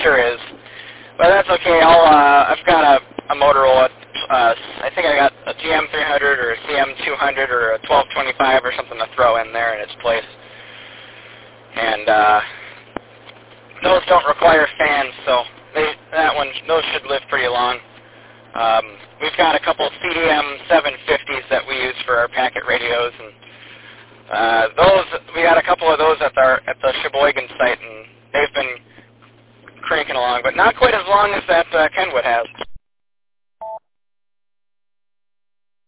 sure is. But that's okay. I've got a Motorola. I think I got a GM300 or a CM200 or a 1225 or something to throw in there in its place. And those don't require fans, so those should live pretty long. We've got a couple CDM 750s that we use for our packet radios, and we got a couple of those at the Sheboygan site, and they've been cranking along, but not quite as long as that Kenwood has.